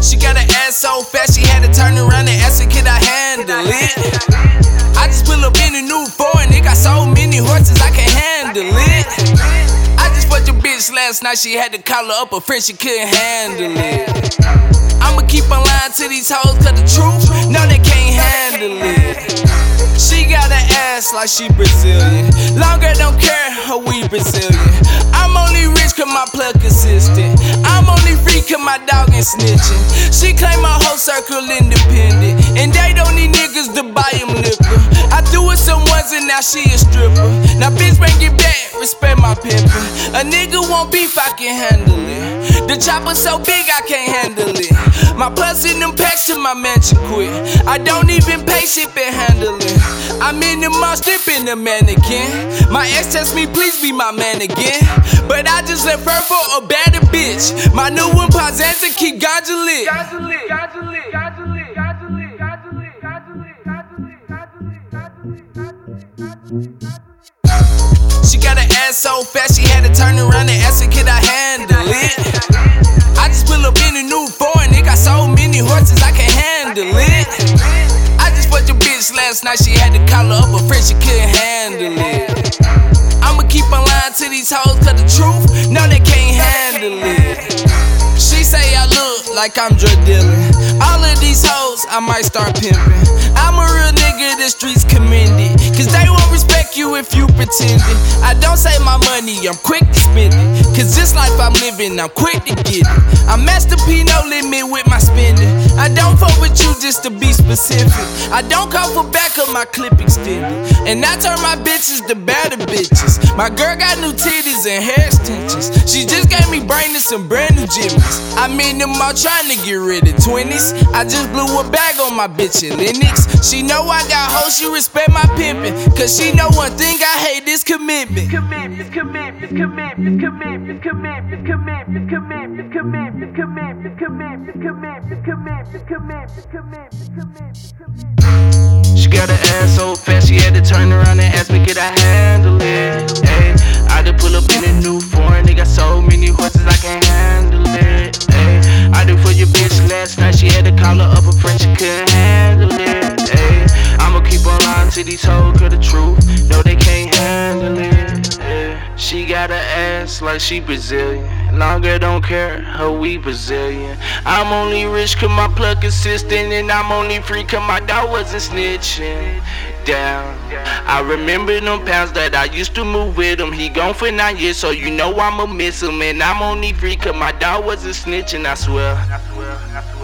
She got an ass so fast she had to turn around and ask her, could I handle it? I just pull up in a new foreign, it got so many horses I can't handle it. I just fucked a bitch last night, she had to call her up, her friend, she couldn't handle it. I'ma keep on lying to these hoes, cause the truth, no, they can't handle it. She got an ass like she Brazilian. Longer don't care, her we Brazilian. I'm only rich cause my plug consistent. I'm only free cause my dog ain't snitching. She claim my whole circle independent, and they don't need niggas to buy them liquor. I do it some once and now she a stripper. Now bitch bring it back, respect my pimpin'. A nigga want beef, I can handle it. The chopper so big I can't handle it. My plus in them packs till my mansion quit. I don't even pay shit and handle it. I'm in the mall stripping the mannequin. My ex tells me please be my man again, but I just left her for a better bitch. My new one Pazanza keep ganja lit. She got an ass so fast she had to turn around and ask her, could I handle it? I just pull up in a new foreign, it got so many horses I can't handle it. I just fucked a bitch last night, she had to call her up, her friend, she couldn't handle it. I'ma keep on lying to these hoes, cause the truth, no, they can't handle it. She say I look like I'm drug dealing. All of these hoes, I might start pimping. I'm a real nigga, the streets commend it, cause they won't respect you if you pretending. I don't save my money, I'm quick to spend it, cause this life I'm living, I'm quick to get it. I'm Master P, no limit with my spending. I don't fuck with you just to be specific. I don't call for backup, my clip extended, and I turn my bitches to better bitches. My girl got new titties and hair extensions. She just gave me brain and some brand new jimmies. I'm in them all trying to get rid of 20s. I just blew a bag on my bitch in Linux. She know I got hoes, she respect my pimpin', cause she know one thing I hate is commitment. She got an ass so fast she had to turn around and ask me could I handle it. Ay, I done pull up in a new foreign, they got so many horses I can't handle it. Ay, I done for your bitch last night, she had to call her up, her friend, she couldn't handle it. Ay, I'ma keep on lying to these hoes, cause the truth, no, they can't handle it. Ay, she got an ass like she Brazilian. Longer don't care, her we Brazilian. I'm only rich cause my plug consistent, and I'm only free cause my dog wasn't snitching. Down. I remember them pounds that I used to move with him. He gone for 9 years, so you know I'ma miss him. And I'm only free cause my dog wasn't snitching, I swear.